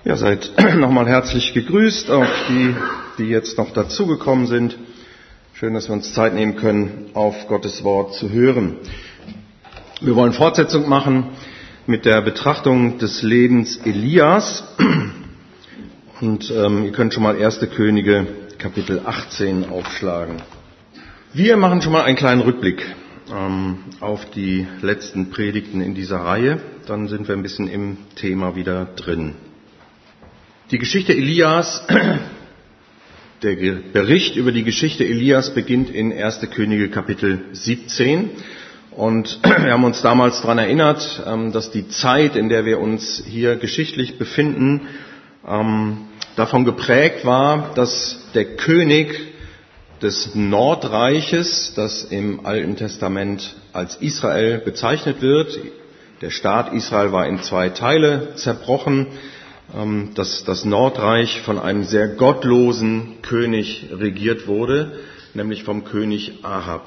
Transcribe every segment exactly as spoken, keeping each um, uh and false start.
Ja, seid nochmal herzlich gegrüßt, auch die, die jetzt noch dazugekommen sind. Schön, dass wir uns Zeit nehmen können, auf Gottes Wort zu hören. Wir wollen Fortsetzung machen mit der Betrachtung des Lebens Elias. Und ähm, ihr könnt schon mal erste Könige, Kapitel achtzehn aufschlagen. Wir machen schon mal einen kleinen Rückblick ähm, auf die letzten Predigten in dieser Reihe. Dann sind wir ein bisschen im Thema wieder drin. Die Geschichte Elias, der Bericht über die Geschichte Elias beginnt in erste Könige Kapitel siebzehn. Und wir haben uns damals daran erinnert, dass die Zeit, in der wir uns hier geschichtlich befinden, davon geprägt war, dass der König des Nordreiches, das im Alten Testament als Israel bezeichnet wird, der Staat Israel war in zwei Teile zerbrochen, dass das Nordreich von einem sehr gottlosen König regiert wurde, nämlich vom König Ahab.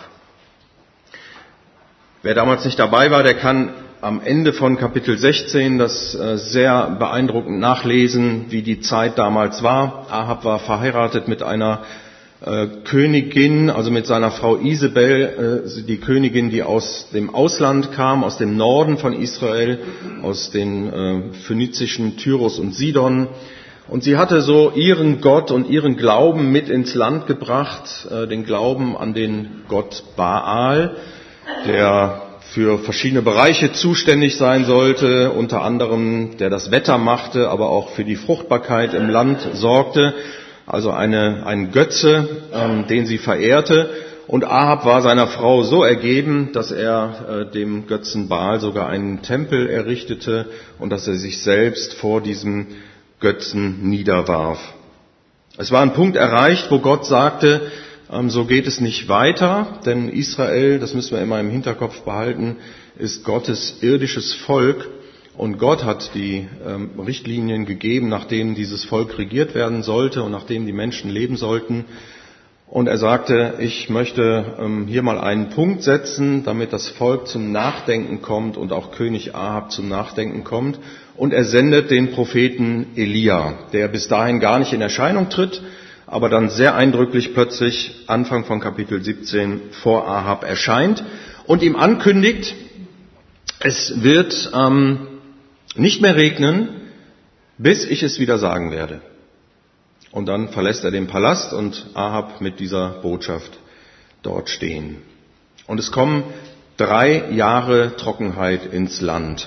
Wer damals nicht dabei war, der kann am Ende von Kapitel sechzehn das sehr beeindruckend nachlesen, wie die Zeit damals war. Ahab war verheiratet mit einer Königin, also mit seiner Frau Isabel, die Königin, die aus dem Ausland kam, aus dem Norden von Israel, aus den phönizischen Tyrus und Sidon. Und sie hatte so ihren Gott und ihren Glauben mit ins Land gebracht, den Glauben an den Gott Baal, der für verschiedene Bereiche zuständig sein sollte, unter anderem der das Wetter machte, aber auch für die Fruchtbarkeit im Land sorgte. Also eine, ein Götze, ähm, den sie verehrte. Und Ahab war seiner Frau so ergeben, dass er äh, dem Götzen Baal sogar einen Tempel errichtete und dass er sich selbst vor diesem Götzen niederwarf. Es war ein Punkt erreicht, wo Gott sagte, ähm, so geht es nicht weiter, denn Israel, das müssen wir immer im Hinterkopf behalten, ist Gottes irdisches Volk. Und Gott hat die ähm, Richtlinien gegeben, nach denen dieses Volk regiert werden sollte und nach denen die Menschen leben sollten. Und er sagte, ich möchte ähm, hier mal einen Punkt setzen, damit das Volk zum Nachdenken kommt und auch König Ahab zum Nachdenken kommt. Und er sendet den Propheten Elia, der bis dahin gar nicht in Erscheinung tritt, aber dann sehr eindrücklich plötzlich Anfang von Kapitel siebzehn vor Ahab erscheint und ihm ankündigt, es wird ähm, nicht mehr regnen, bis ich es wieder sagen werde. Und dann verlässt er den Palast und Ahab mit dieser Botschaft dort stehen. Und es kommen drei Jahre Trockenheit ins Land.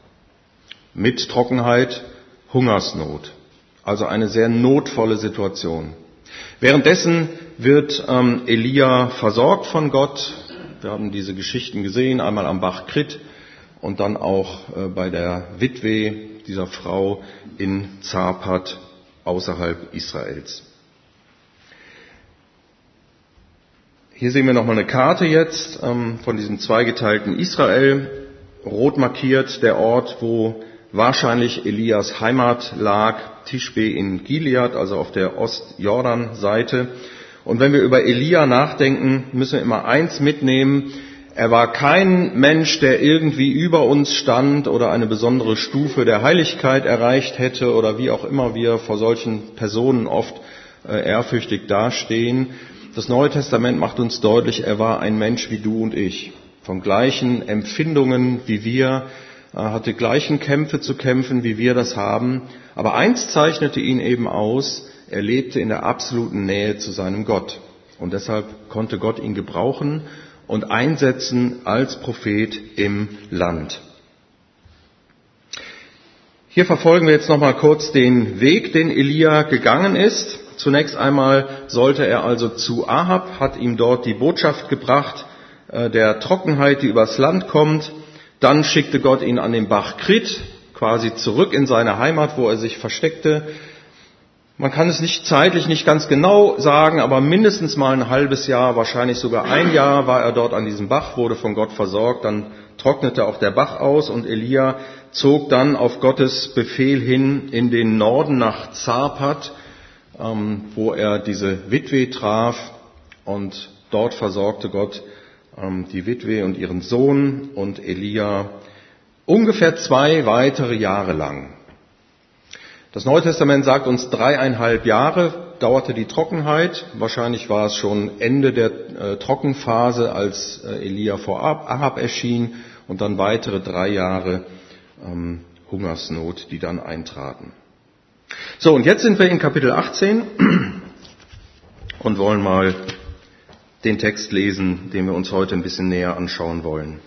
Mit Trockenheit Hungersnot. Also eine sehr notvolle Situation. Währenddessen wird ähm, Elia versorgt von Gott. Wir haben diese Geschichten gesehen, einmal am Bach Krit und dann auch äh, bei der Witwe dieser Frau in Zarpat außerhalb Israels. Hier sehen wir nochmal eine Karte jetzt ähm, von diesem zweigeteilten Israel. Rot markiert der Ort, wo wahrscheinlich Elias Heimat lag, Tischbe in Gilead, also auf der Ostjordan-Seite. Und wenn wir über Elia nachdenken, müssen wir immer eins mitnehmen. Er war kein Mensch, der irgendwie über uns stand oder eine besondere Stufe der Heiligkeit erreicht hätte oder wie auch immer wir vor solchen Personen oft äh, ehrfürchtig dastehen. Das Neue Testament macht uns deutlich, er war ein Mensch wie du und ich, von gleichen Empfindungen wie wir, äh, hatte gleichen Kämpfe zu kämpfen, wie wir das haben. Aber eins zeichnete ihn eben aus, er lebte in der absoluten Nähe zu seinem Gott. Und deshalb konnte Gott ihn gebrauchen und einsetzen als Prophet im Land. Hier verfolgen wir jetzt noch mal kurz den Weg, den Elia gegangen ist. Zunächst einmal sollte er also zu Ahab, hat ihm dort die Botschaft gebracht, äh, der Trockenheit, die übers Land kommt. Dann schickte Gott ihn an den Bach Krit, quasi zurück in seine Heimat, wo er sich versteckte. Man kann es nicht zeitlich nicht ganz genau sagen, aber mindestens mal ein halbes Jahr, wahrscheinlich sogar ein Jahr war er dort an diesem Bach, wurde von Gott versorgt. Dann trocknete auch der Bach aus und Elia zog dann auf Gottes Befehl hin in den Norden nach Zarpat, ähm, wo er diese Witwe traf, und dort versorgte Gott ähm, die Witwe und ihren Sohn und Elia ungefähr zwei weitere Jahre lang. Das Neue Testament sagt uns, dreieinhalb Jahre dauerte die Trockenheit. Wahrscheinlich war es schon Ende der äh, Trockenphase, als äh, Elia vor Ahab erschien, und dann weitere drei Jahre ähm, Hungersnot, die dann eintraten. So, und jetzt sind wir in Kapitel achtzehn und wollen mal den Text lesen, den wir uns heute ein bisschen näher anschauen wollen.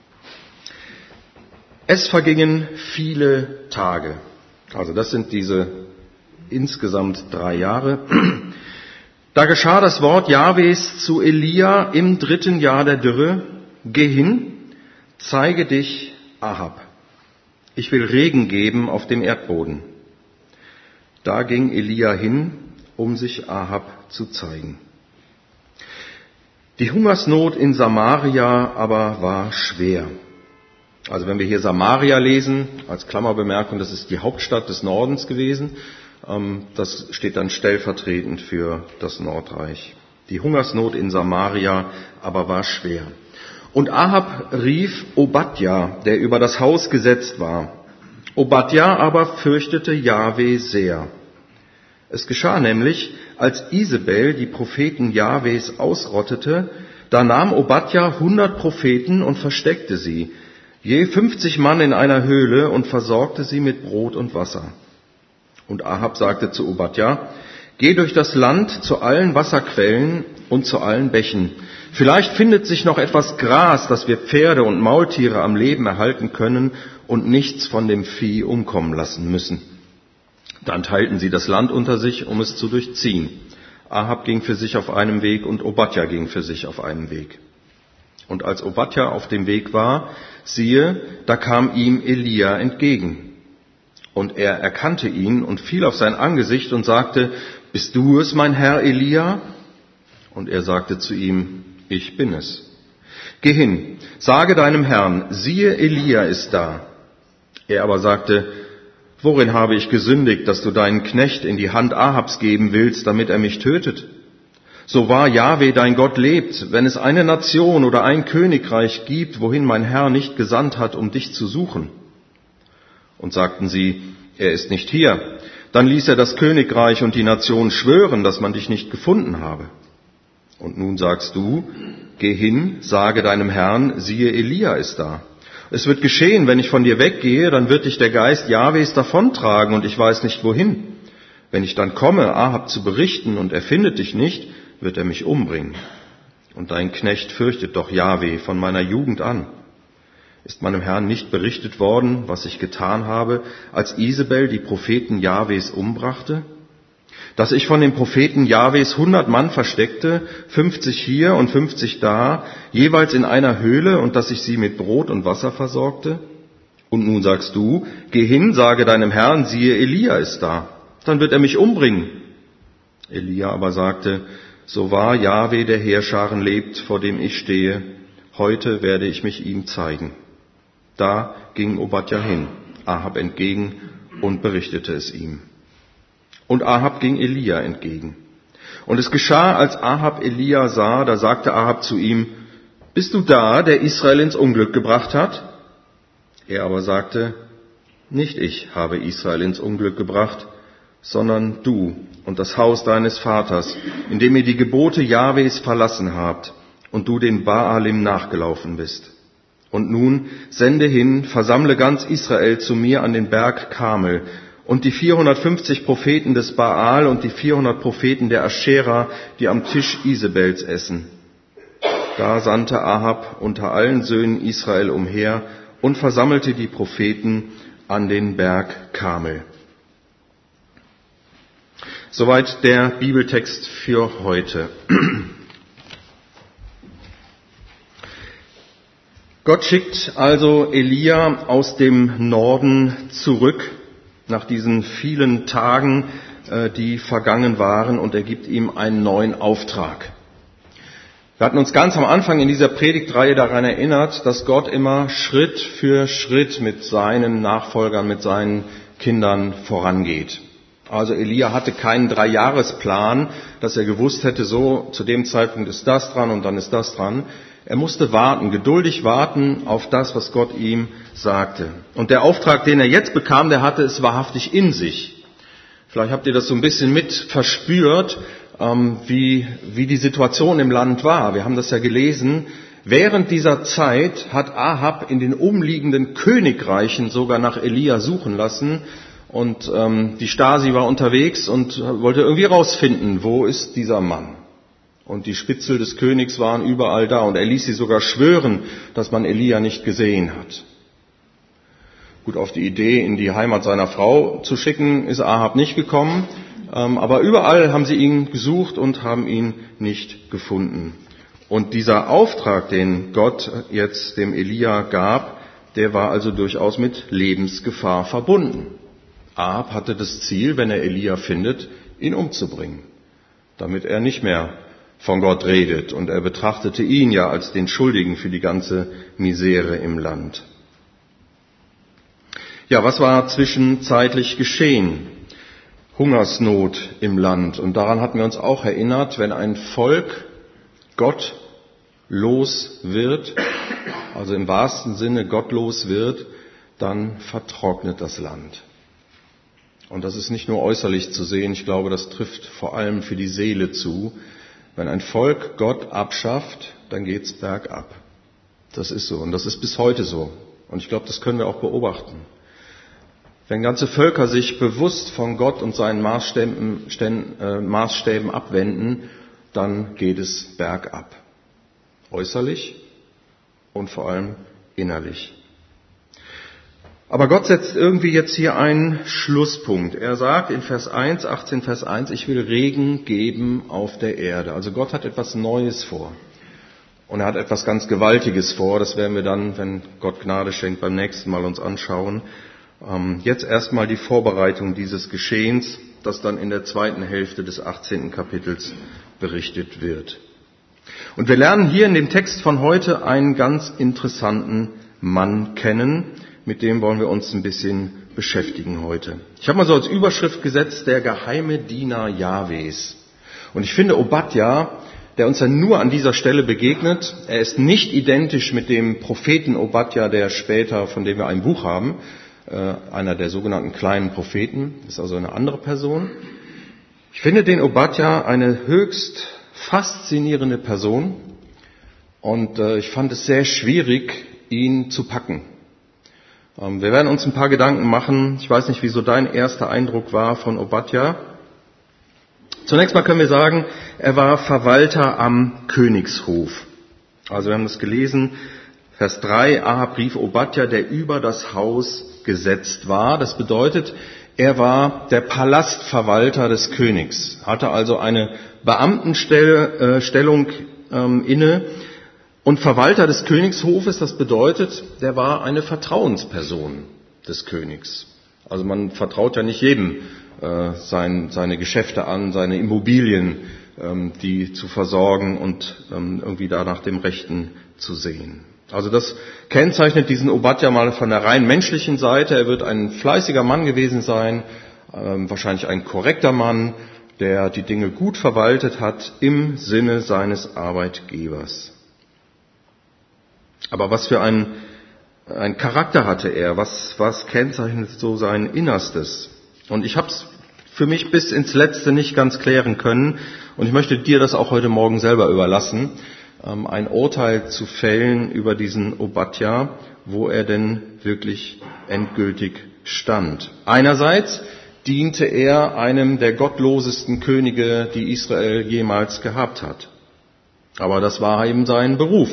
Es vergingen viele Tage. Also das sind diese insgesamt drei Jahre. Da geschah das Wort Jahwes zu Elia im dritten Jahr der Dürre: Geh hin, zeige dich Ahab. Ich will Regen geben auf dem Erdboden. Da ging Elia hin, um sich Ahab zu zeigen. Die Hungersnot in Samaria aber war schwer. Also wenn wir hier Samaria lesen, als Klammerbemerkung, das ist die Hauptstadt des Nordens gewesen. Das steht dann stellvertretend für das Nordreich. Die Hungersnot in Samaria aber war schwer. Und Ahab rief Obadja, der über das Haus gesetzt war. Obadja aber fürchtete Jahwe sehr. Es geschah nämlich, als Isabel die Propheten Jahwes ausrottete, da nahm Obadja hundert Propheten und versteckte sie, je fünfzig Mann in einer Höhle, und versorgte sie mit Brot und Wasser. Und Ahab sagte zu Obadja: Geh durch das Land zu allen Wasserquellen und zu allen Bächen. Vielleicht findet sich noch etwas Gras, dass wir Pferde und Maultiere am Leben erhalten können und nichts von dem Vieh umkommen lassen müssen. Dann teilten sie das Land unter sich, um es zu durchziehen. Ahab ging für sich auf einem Weg und Obadja ging für sich auf einem Weg. Und als Obadja auf dem Weg war, siehe, da kam ihm Elia entgegen. Und er erkannte ihn und fiel auf sein Angesicht und sagte: Bist du es, mein Herr Elia? Und er sagte zu ihm: Ich bin es. Geh hin, sage deinem Herrn, siehe, Elia ist da. Er aber sagte: Worin habe ich gesündigt, dass du deinen Knecht in die Hand Ahabs geben willst, damit er mich tötet? So wahr Jahwe dein Gott lebt, wenn es eine Nation oder ein Königreich gibt, wohin mein Herr nicht gesandt hat, um dich zu suchen. Und sagten sie: Er ist nicht hier. Dann ließ er das Königreich und die Nation schwören, dass man dich nicht gefunden habe. Und nun sagst du: Geh hin, sage deinem Herrn, siehe, Elia ist da. Es wird geschehen, wenn ich von dir weggehe, dann wird dich der Geist Jahwes davontragen und ich weiß nicht wohin. Wenn ich dann komme, Ahab zu berichten, und er findet dich nicht, wird er mich umbringen. Und dein Knecht fürchtet doch Jahwe von meiner Jugend an. Ist meinem Herrn nicht berichtet worden, was ich getan habe, als Isabel die Propheten Jahwes umbrachte? Dass ich von den Propheten Jahwes hundert Mann versteckte, fünfzig hier und fünfzig da, jeweils in einer Höhle, und dass ich sie mit Brot und Wasser versorgte? Und nun sagst du: Geh hin, sage deinem Herrn, siehe, Elia ist da. Dann wird er mich umbringen. Elia aber sagte: So wahr Jahwe der Heerscharen lebt, vor dem ich stehe, heute werde ich mich ihm zeigen. Da ging Obadja hin, Ahab entgegen, und berichtete es ihm. Und Ahab ging Elia entgegen. Und es geschah, als Ahab Elia sah, da sagte Ahab zu ihm: Bist du da, der Israel ins Unglück gebracht hat? Er aber sagte: Nicht ich habe Israel ins Unglück gebracht, sondern du und das Haus deines Vaters, indem ihr die Gebote Jahwes verlassen habt und du den Baalim nachgelaufen bist. Und nun sende hin, versammle ganz Israel zu mir an den Berg Karmel, und die vierhundertfünfzig Propheten des Baal und die vierhundert Propheten der Aschera, die am Tisch Isabels essen. Da sandte Ahab unter allen Söhnen Israel umher und versammelte die Propheten an den Berg Karmel. Soweit der Bibeltext für heute. Gott schickt also Elia aus dem Norden zurück nach diesen vielen Tagen, die vergangen waren, und er gibt ihm einen neuen Auftrag. Wir hatten uns ganz am Anfang in dieser Predigtreihe daran erinnert, dass Gott immer Schritt für Schritt mit seinen Nachfolgern, mit seinen Kindern vorangeht. Also Elia hatte keinen Dreijahresplan, dass er gewusst hätte, so zu dem Zeitpunkt ist das dran und dann ist das dran. Er musste warten, geduldig warten auf das, was Gott ihm sagte. Und der Auftrag, den er jetzt bekam, der hatte es wahrhaftig in sich. Vielleicht habt ihr das so ein bisschen mit verspürt, ähm, wie, wie die Situation im Land war. Wir haben das ja gelesen. Während dieser Zeit hat Ahab in den umliegenden Königreichen sogar nach Elia suchen lassen. Und ähm, die Stasi war unterwegs und wollte irgendwie rausfinden, wo ist dieser Mann. Und die Spitzel des Königs waren überall da. Und er ließ sie sogar schwören, dass man Elia nicht gesehen hat. Gut, auf die Idee, in die Heimat seiner Frau zu schicken, ist Ahab nicht gekommen. Ähm, aber überall haben sie ihn gesucht und haben ihn nicht gefunden. Und dieser Auftrag, den Gott jetzt dem Elia gab, der war also durchaus mit Lebensgefahr verbunden. Ahab hatte das Ziel, wenn er Elia findet, ihn umzubringen, damit er nicht mehr von Gott redet. Und er betrachtete ihn ja als den Schuldigen für die ganze Misere im Land. Ja, was war zwischenzeitlich geschehen? Hungersnot im Land. Und daran hatten wir uns auch erinnert, wenn ein Volk gottlos wird, also im wahrsten Sinne gottlos wird, dann vertrocknet das Land. Und das ist nicht nur äußerlich zu sehen, ich glaube, das trifft vor allem für die Seele zu. Wenn ein Volk Gott abschafft, dann geht's bergab. Das ist so und das ist bis heute so. Und ich glaube, das können wir auch beobachten. Wenn ganze Völker sich bewusst von Gott und seinen Maßstäben, Ständen, äh, Maßstäben abwenden, dann geht es bergab. Äußerlich und vor allem innerlich. Aber Gott setzt irgendwie jetzt hier einen Schlusspunkt. Er sagt in Vers eins, achtzehn Vers eins, ich will Regen geben auf der Erde. Also Gott hat etwas Neues vor. Und er hat etwas ganz Gewaltiges vor. Das werden wir dann, wenn Gott Gnade schenkt, beim nächsten Mal uns anschauen. Jetzt erstmal die Vorbereitung dieses Geschehens, das dann in der zweiten Hälfte des achtzehnten Kapitels berichtet wird. Und wir lernen hier in dem Text von heute einen ganz interessanten Mann kennen. Mit dem wollen wir uns ein bisschen beschäftigen heute. Ich habe mal so als Überschrift gesetzt, der geheime Diener Jahwes. Und ich finde Obadja, der uns ja nur an dieser Stelle begegnet, er ist nicht identisch mit dem Propheten Obadja, der später, von dem wir ein Buch haben, einer der sogenannten kleinen Propheten, ist also eine andere Person. Ich finde den Obadja eine höchst faszinierende Person und ich fand es sehr schwierig, ihn zu packen. Wir werden uns ein paar Gedanken machen. Ich weiß nicht, wie so dein erster Eindruck war von Obadja. Zunächst mal können wir sagen, er war Verwalter am Königshof. Also wir haben das gelesen, Vers drei, Ahab rief Obadja, der über das Haus gesetzt war. Das bedeutet, er war der Palastverwalter des Königs, hatte also eine Beamtenstellung ähm, inne. Und Verwalter des Königshofes, das bedeutet, der war eine Vertrauensperson des Königs. Also man vertraut ja nicht jedem äh, sein, seine Geschäfte an, seine Immobilien, ähm, die zu versorgen und ähm, irgendwie da nach dem Rechten zu sehen. Also das kennzeichnet diesen Obadja mal von der rein menschlichen Seite. Er wird ein fleißiger Mann gewesen sein, ähm, wahrscheinlich ein korrekter Mann, der die Dinge gut verwaltet hat im Sinne seines Arbeitgebers. Aber was für ein, ein Charakter hatte er? Was, was kennzeichnet so sein Innerstes? Und ich habe es für mich bis ins Letzte nicht ganz klären können. Und ich möchte dir das auch heute Morgen selber überlassen, ähm, ein Urteil zu fällen über diesen Obadja, wo er denn wirklich endgültig stand. Einerseits diente er einem der gottlosesten Könige, die Israel jemals gehabt hat. Aber das war eben sein Beruf.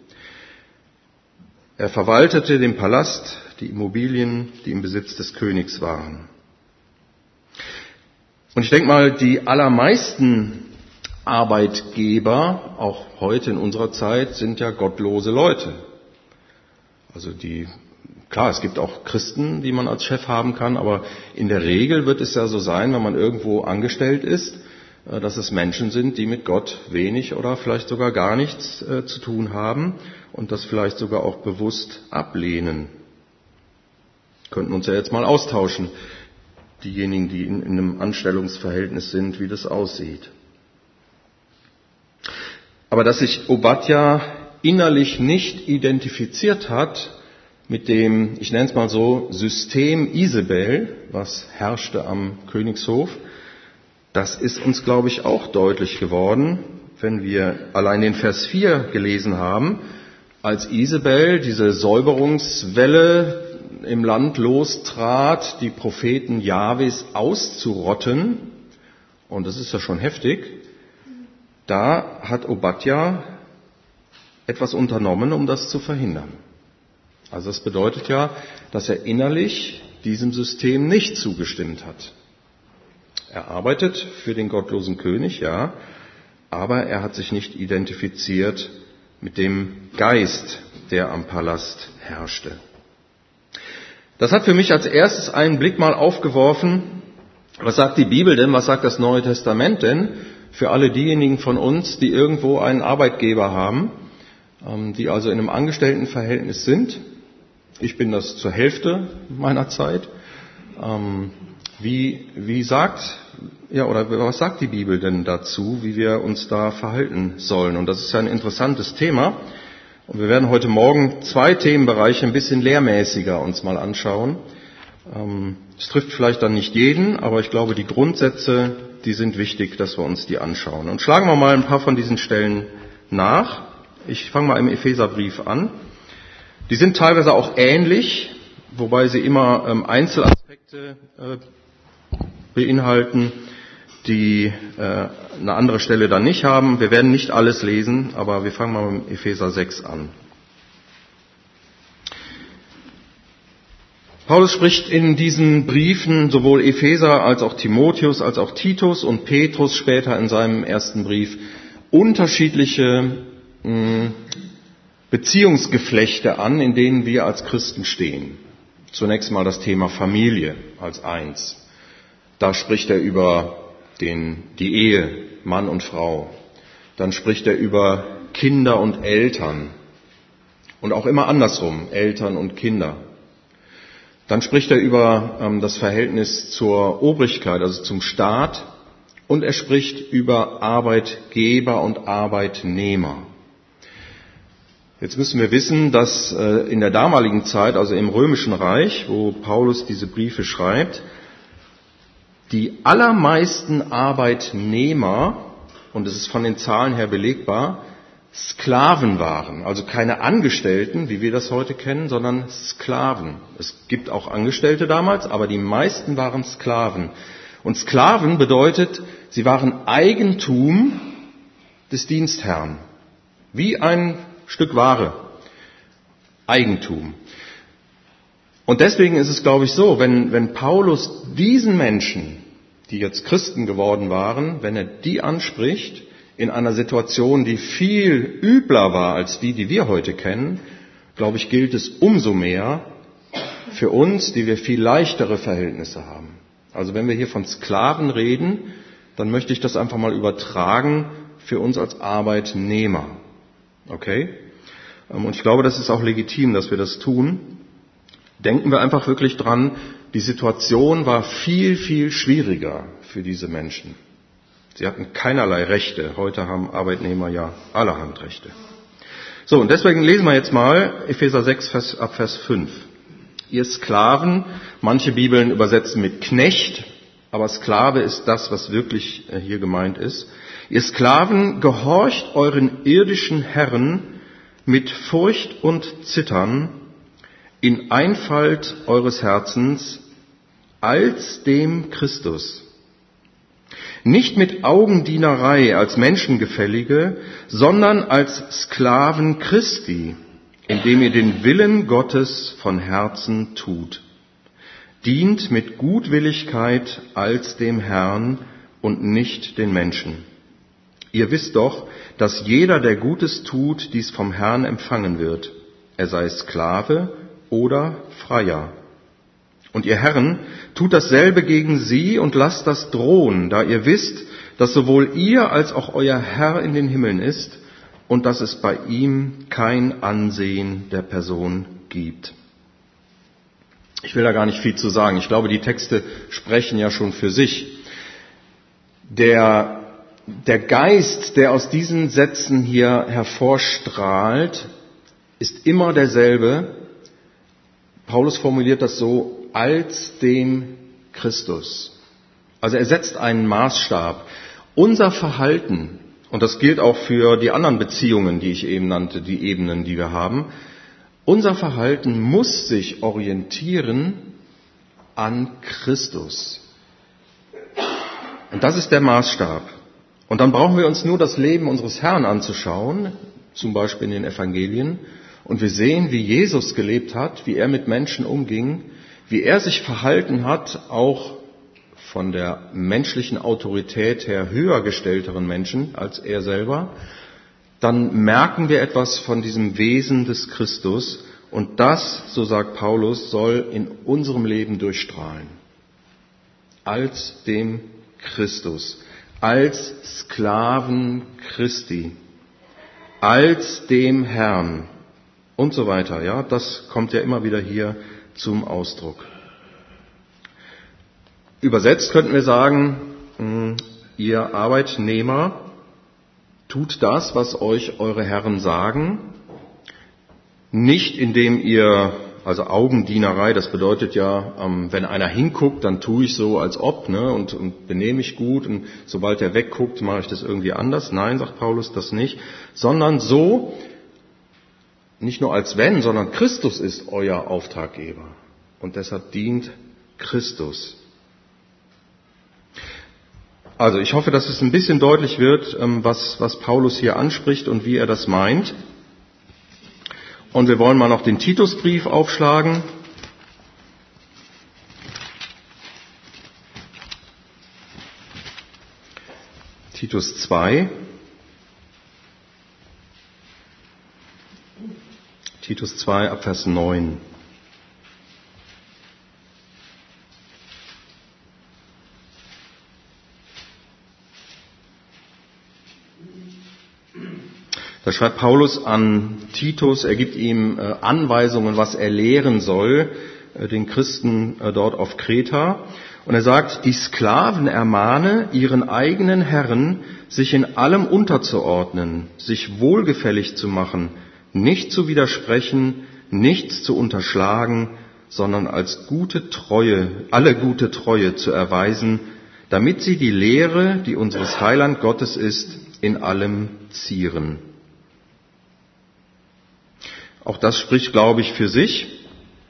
Er verwaltete den Palast, die Immobilien, die im Besitz des Königs waren. Und ich denke mal, die allermeisten Arbeitgeber, auch heute in unserer Zeit, sind ja gottlose Leute. Also die, klar, es gibt auch Christen, die man als Chef haben kann, aber in der Regel wird es ja so sein, wenn man irgendwo angestellt ist, dass es Menschen sind, die mit Gott wenig oder vielleicht sogar gar nichts äh, zu tun haben und das vielleicht sogar auch bewusst ablehnen. Wir könnten uns ja jetzt mal austauschen, diejenigen, die in, in einem Anstellungsverhältnis sind, wie das aussieht. Aber dass sich Obadja innerlich nicht identifiziert hat mit dem, ich nenne es mal so, System Isabel, was herrschte am Königshof, das ist uns, glaube ich, auch deutlich geworden, wenn wir allein den Vers vier gelesen haben, als Isabel diese Säuberungswelle im Land lostrat, die Propheten Jahwes auszurotten, und das ist ja schon heftig, da hat Obadja etwas unternommen, um das zu verhindern. Also das bedeutet ja, dass er innerlich diesem System nicht zugestimmt hat. Er arbeitet für den gottlosen König, ja, aber er hat sich nicht identifiziert mit dem Geist, der am Palast herrschte. Das hat für mich als erstes einen Blick mal aufgeworfen, was sagt die Bibel denn, was sagt das Neue Testament denn für alle diejenigen von uns, die irgendwo einen Arbeitgeber haben, die also in einem Angestelltenverhältnis sind. Ich bin das zur Hälfte meiner Zeit. Wie, wie sagt, ja, oder was sagt die Bibel denn dazu, wie wir uns da verhalten sollen? Und das ist ja ein interessantes Thema. Und wir werden heute Morgen zwei Themenbereiche ein bisschen lehrmäßiger uns mal anschauen. Es trifft vielleicht dann nicht jeden, aber ich glaube, die Grundsätze, die sind wichtig, dass wir uns die anschauen. Und schlagen wir mal ein paar von diesen Stellen nach. Ich fange mal im Epheserbrief an. Die sind teilweise auch ähnlich, wobei sie immer ähm, Einzelaspekte äh, beinhalten, die äh, eine andere Stelle dann nicht haben. Wir werden nicht alles lesen, aber wir fangen mal mit Epheser sechs an. Paulus spricht in diesen Briefen sowohl Epheser als auch Timotheus, als auch Titus und Petrus später in seinem ersten Brief unterschiedliche mh, Beziehungsgeflechte an, in denen wir als Christen stehen. Zunächst mal das Thema Familie als eins. Da spricht er über den, die Ehe, Mann und Frau. Dann spricht er über Kinder und Eltern. Und auch immer andersrum, Eltern und Kinder. Dann spricht er über ähm, das Verhältnis zur Obrigkeit, also zum Staat. Und er spricht über Arbeitgeber und Arbeitnehmer. Jetzt müssen wir wissen, dass äh, in der damaligen Zeit, also im Römischen Reich, wo Paulus diese Briefe schreibt, die allermeisten Arbeitnehmer, und es ist von den Zahlen her belegbar, Sklaven waren. Also keine Angestellten, wie wir das heute kennen, sondern Sklaven. Es gibt auch Angestellte damals, aber die meisten waren Sklaven. Und Sklaven bedeutet, sie waren Eigentum des Dienstherrn. Wie ein Stück Ware. Eigentum. Und deswegen ist es, glaube ich, so, wenn, wenn Paulus diesen Menschen, die jetzt Christen geworden waren, wenn er die anspricht, in einer Situation, die viel übler war als die, die wir heute kennen, glaube ich, gilt es umso mehr für uns, die wir viel leichtere Verhältnisse haben. Also wenn wir hier von Sklaven reden, dann möchte ich das einfach mal übertragen für uns als Arbeitnehmer. Okay? Und ich glaube, das ist auch legitim, dass wir das tun. Denken wir einfach wirklich dran, die Situation war viel, viel schwieriger für diese Menschen. Sie hatten keinerlei Rechte. Heute haben Arbeitnehmer ja allerhand Rechte. So, und deswegen lesen wir jetzt mal Epheser sechs Vers, ab Vers fünf. Ihr Sklaven, manche Bibeln übersetzen mit Knecht, aber Sklave ist das, was wirklich hier gemeint ist. Ihr Sklaven, gehorcht euren irdischen Herren mit Furcht und Zittern in Einfalt eures Herzens als dem Christus. Nicht mit Augendienerei als Menschengefällige, sondern als Sklaven Christi, indem ihr den Willen Gottes von Herzen tut. Dient mit Gutwilligkeit als dem Herrn und nicht den Menschen. Ihr wisst doch, dass jeder, der Gutes tut, dies vom Herrn empfangen wird, er sei Sklave oder Freier. Und ihr Herren, tut dasselbe gegen sie und lasst das drohen, da ihr wisst, dass sowohl ihr als auch euer Herr in den Himmeln ist und dass es bei ihm kein Ansehen der Person gibt. Ich will da gar nicht viel zu sagen. Ich glaube, die Texte sprechen ja schon für sich. Der, der Geist, der aus diesen Sätzen hier hervorstrahlt, ist immer derselbe. Paulus formuliert das so, als dem Christus. Also er setzt einen Maßstab. Unser Verhalten, und das gilt auch für die anderen Beziehungen, die ich eben nannte, die Ebenen, die wir haben, unser Verhalten muss sich orientieren an Christus. Und das ist der Maßstab. Und dann brauchen wir uns nur das Leben unseres Herrn anzuschauen, zum Beispiel in den Evangelien, und wir sehen, wie Jesus gelebt hat, wie er mit Menschen umging, wie er sich verhalten hat, auch von der menschlichen Autorität her höher gestellteren Menschen als er selber, dann merken wir etwas von diesem Wesen des Christus und das, so sagt Paulus, soll in unserem Leben durchstrahlen. Als dem Christus, als Sklaven Christi, als dem Herrn und so weiter. Ja, das kommt ja immer wieder hier zum Ausdruck. Übersetzt könnten wir sagen, ihr Arbeitnehmer, tut das, was euch eure Herren sagen, nicht indem ihr, also Augendienerei, das bedeutet ja, wenn einer hinguckt, dann tue ich so, als ob, ne, und, und benehme mich gut, und sobald er wegguckt, mache ich das irgendwie anders. Nein, sagt Paulus, das nicht, sondern so, nicht nur als wenn, sondern Christus ist euer Auftraggeber und deshalb dient Christus. Also ich hoffe, dass es ein bisschen deutlich wird, was, was Paulus hier anspricht und wie er das meint. Und wir wollen mal noch den Titusbrief aufschlagen. Titus zwei. Titus zwei, ab Vers neun. Da schreibt Paulus an Titus, er gibt ihm Anweisungen, was er lehren soll, den Christen dort auf Kreta. Und er sagt, die Sklaven ermahne ihren eigenen Herren, sich in allem unterzuordnen, sich wohlgefällig zu machen, nicht zu widersprechen, nichts zu unterschlagen, sondern als gute Treue, alle gute Treue zu erweisen, damit sie die Lehre, die unseres Heiland Gottes ist, in allem zieren. Auch das spricht, glaube ich, für sich.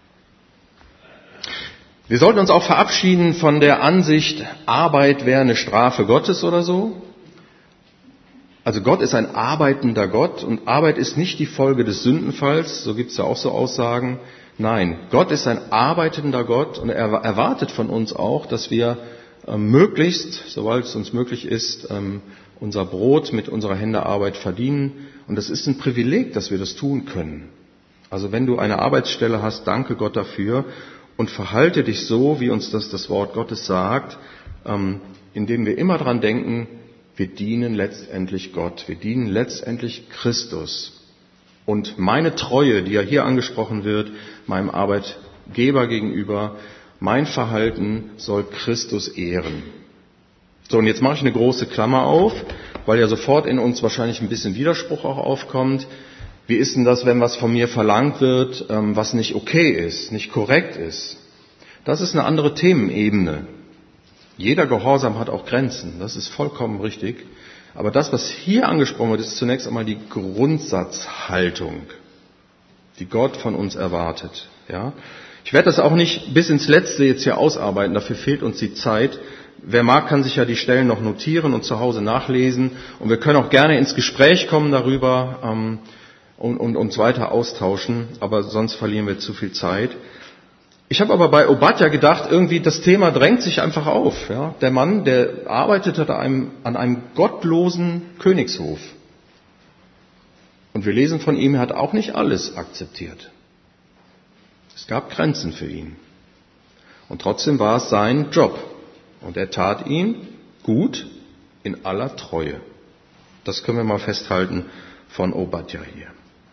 Wir sollten uns auch verabschieden von der Ansicht, Arbeit wäre eine Strafe Gottes oder so. Also Gott ist ein arbeitender Gott und Arbeit ist nicht die Folge des Sündenfalls, so gibt es ja auch so Aussagen. Nein, Gott ist ein arbeitender Gott und er erwartet von uns auch, dass wir äh, möglichst, soweit es uns möglich ist, ähm, unser Brot mit unserer Händearbeit verdienen. Und das ist ein Privileg, dass wir das tun können. Also wenn du eine Arbeitsstelle hast, danke Gott dafür und verhalte dich so, wie uns das das Wort Gottes sagt, ähm, indem wir immer dran denken, wir dienen letztendlich Gott, wir dienen letztendlich Christus. Und meine Treue, die ja hier angesprochen wird, meinem Arbeitgeber gegenüber, mein Verhalten soll Christus ehren. So, und jetzt mache ich eine große Klammer auf, weil ja sofort in uns wahrscheinlich ein bisschen Widerspruch auch aufkommt. Wie ist denn das, wenn was von mir verlangt wird, was nicht okay ist, nicht korrekt ist? Das ist eine andere Themenebene. Jeder Gehorsam hat auch Grenzen, das ist vollkommen richtig. Aber das, was hier angesprochen wird, ist zunächst einmal die Grundsatzhaltung, die Gott von uns erwartet. Ja? Ich werde das auch nicht bis ins Letzte jetzt hier ausarbeiten, dafür fehlt uns die Zeit. Wer mag, kann sich ja die Stellen noch notieren und zu Hause nachlesen. Und wir können auch gerne ins Gespräch kommen darüber ähm, und, und uns weiter austauschen, aber sonst verlieren wir zu viel Zeit. Ich habe aber bei Obadja gedacht, irgendwie das Thema drängt sich einfach auf. Ja? Der Mann, der arbeitete an einem, an einem gottlosen Königshof. Und wir lesen von ihm, er hat auch nicht alles akzeptiert. Es gab Grenzen für ihn. Und trotzdem war es sein Job. Und er tat ihn gut in aller Treue. Das können wir mal festhalten von Obadja hier.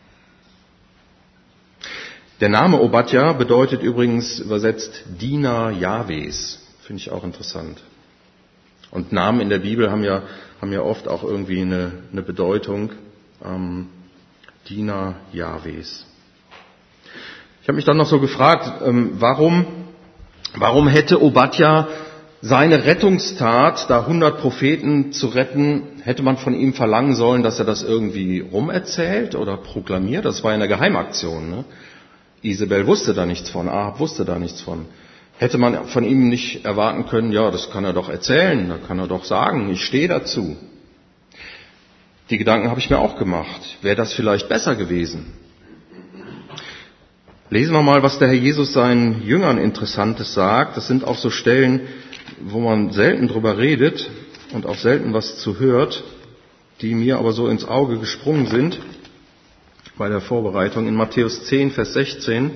Der Name Obadja bedeutet übrigens übersetzt Diener Jahwes. Finde ich auch interessant. Und Namen in der Bibel haben ja, haben ja oft auch irgendwie eine, eine Bedeutung. Ähm, Diener Jahwes. Ich habe mich dann noch so gefragt, warum, warum hätte Obadja seine Rettungstat, da hundert Propheten zu retten, hätte man von ihm verlangen sollen, dass er das irgendwie rumerzählt oder proklamiert? Das war ja eine Geheimaktion. Ne? Isabel wusste da nichts von, Ahab wusste da nichts von. Hätte man von ihm nicht erwarten können, ja, das kann er doch erzählen, da kann er doch sagen, ich stehe dazu. Die Gedanken habe ich mir auch gemacht. Wäre das vielleicht besser gewesen? Lesen wir mal, was der Herr Jesus seinen Jüngern Interessantes sagt. Das sind auch so Stellen, wo man selten drüber redet und auch selten was zu hört, die mir aber so ins Auge gesprungen sind bei der Vorbereitung. In Matthäus zehn, Vers sechzehn.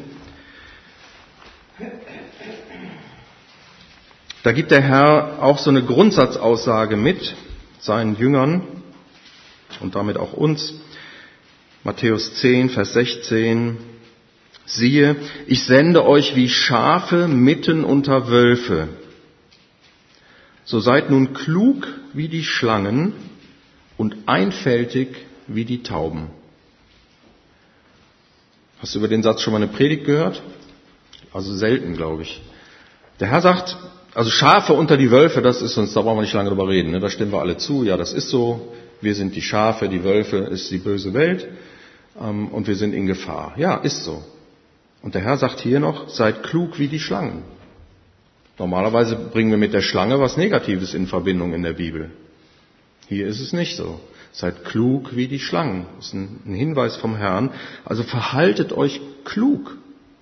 Da gibt der Herr auch so eine Grundsatzaussage mit seinen Jüngern und damit auch uns. Matthäus zehn, Vers sechzehn. Siehe, ich sende euch wie Schafe mitten unter Wölfe. So seid nun klug wie die Schlangen und einfältig wie die Tauben. Hast du über den Satz schon mal eine Predigt gehört? Also selten, glaube ich. Der Herr sagt, also Schafe unter die Wölfe, das ist uns, da brauchen wir nicht lange drüber reden, ne? Da stimmen wir alle zu, ja, das ist so. Wir sind die Schafe, die Wölfe ist die böse Welt ähm, und wir sind in Gefahr. Ja, ist so. Und der Herr sagt hier noch, seid klug wie die Schlangen. Normalerweise bringen wir mit der Schlange was Negatives in Verbindung in der Bibel. Hier ist es nicht so. Seid klug wie die Schlangen. Das ist ein Hinweis vom Herrn. Also verhaltet euch klug.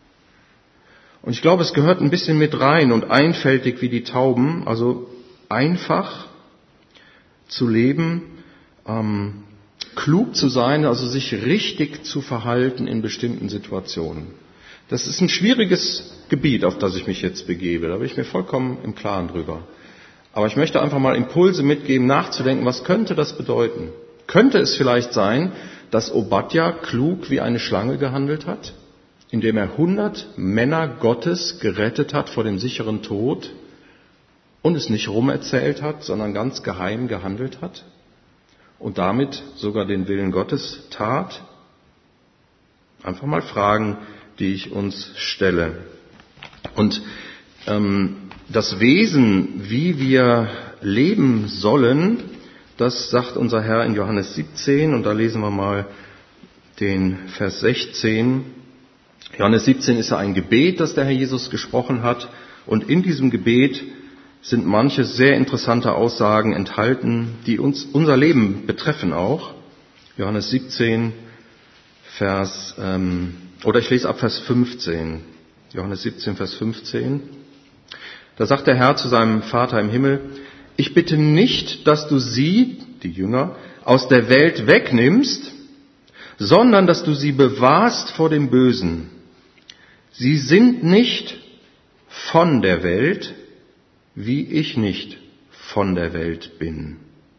Und ich glaube, es gehört ein bisschen mit rein und einfältig wie die Tauben. Also einfach zu leben, ähm, klug zu sein, also sich richtig zu verhalten in bestimmten Situationen. Das ist ein schwieriges Gebiet, auf das ich mich jetzt begebe. Da bin ich mir vollkommen im Klaren drüber. Aber ich möchte einfach mal Impulse mitgeben, nachzudenken, was könnte das bedeuten? Könnte es vielleicht sein, dass Obadja klug wie eine Schlange gehandelt hat, indem er hundert Männer Gottes gerettet hat vor dem sicheren Tod und es nicht rumerzählt hat, sondern ganz geheim gehandelt hat und damit sogar den Willen Gottes tat? Einfach mal Fragen, die ich uns stelle. Und ähm, das Wesen, wie wir leben sollen, das sagt unser Herr in Johannes siebzehn, und da lesen wir mal den Vers sechzehn. Johannes siebzehn ist ja ein Gebet, das der Herr Jesus gesprochen hat, und in diesem Gebet sind manche sehr interessante Aussagen enthalten, die uns unser Leben betreffen auch. Johannes siebzehn, Vers, ähm, oder ich lese ab Vers fünfzehn. Johannes siebzehn, Vers fünfzehn. Da sagt der Herr zu seinem Vater im Himmel, ich bitte nicht, dass du sie, die Jünger, aus der Welt wegnimmst, sondern dass du sie bewahrst vor dem Bösen. Sie sind nicht von der Welt, wie ich nicht von der Welt bin.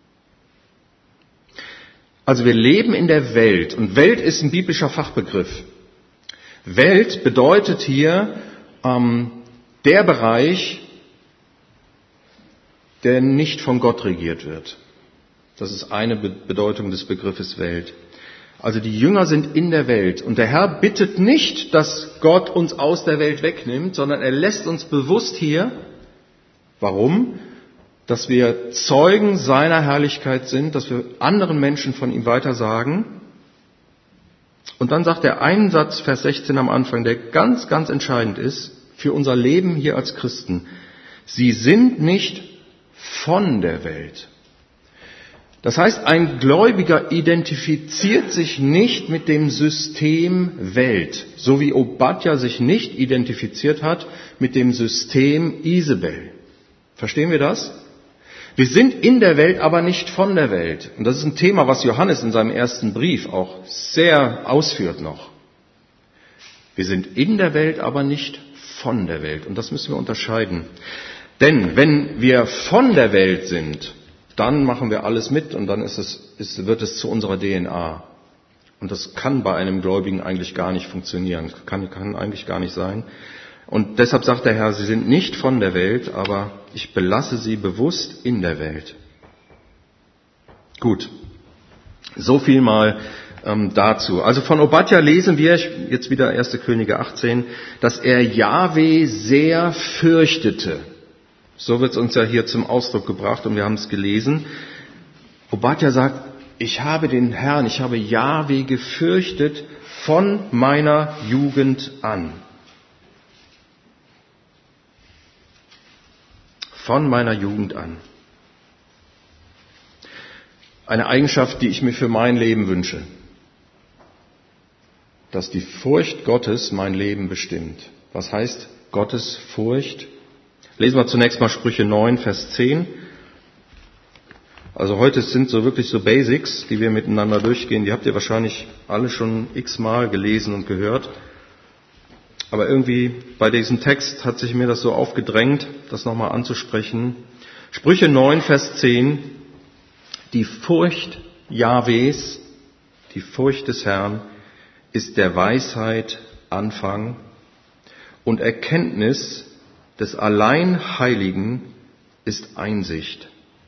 Also wir leben in der Welt, und Welt ist ein biblischer Fachbegriff. Welt bedeutet hier ähm, der Bereich, der nicht von Gott regiert wird. Das ist eine Bedeutung des Begriffes Welt. Also die Jünger sind in der Welt, und der Herr bittet nicht, dass Gott uns aus der Welt wegnimmt, sondern er lässt uns bewusst hier. Warum? Dass wir Zeugen seiner Herrlichkeit sind, dass wir anderen Menschen von ihm weitersagen. Und dann sagt er einen Satz, Vers sechzehn am Anfang, der ganz, ganz entscheidend ist für unser Leben hier als Christen. Sie sind nicht von der Welt. Das heißt, ein Gläubiger identifiziert sich nicht mit dem System Welt, so wie Obadja sich nicht identifiziert hat mit dem System Isabel. Verstehen wir das? Wir sind in der Welt, aber nicht von der Welt. Und das ist ein Thema, was Johannes in seinem ersten Brief auch sehr ausführt noch. Wir sind in der Welt, aber nicht von der Welt. Und das müssen wir unterscheiden. Denn wenn wir von der Welt sind, dann machen wir alles mit und dann ist es, ist, wird es zu unserer D N A. Und das kann bei einem Gläubigen eigentlich gar nicht funktionieren. Kann, kann eigentlich gar nicht sein. Und deshalb sagt der Herr, sie sind nicht von der Welt, aber ich belasse sie bewusst in der Welt. Gut, so viel mal ähm, dazu. Also von Obadja lesen wir, jetzt wieder erste Könige achtzehn, dass er Jahwe sehr fürchtete. So wird es uns ja hier zum Ausdruck gebracht und wir haben es gelesen. Obadja sagt, ich habe den Herrn, ich habe Jahwe gefürchtet von meiner Jugend an. Von meiner Jugend an. Eine Eigenschaft, die ich mir für mein Leben wünsche. Dass die Furcht Gottes mein Leben bestimmt. Was heißt Gottes Furcht? Lesen wir zunächst mal Sprüche neun, Vers zehn. Also heute sind so wirklich so Basics, die wir miteinander durchgehen. Die habt ihr wahrscheinlich alle schon x-mal gelesen und gehört. Aber irgendwie bei diesem Text hat sich mir das so aufgedrängt, das nochmal anzusprechen. Sprüche neun, Vers zehn. Die Furcht Jahwes, die Furcht des Herrn, ist der Weisheit Anfang und Erkenntnis des Alleinheiligen ist Einsicht.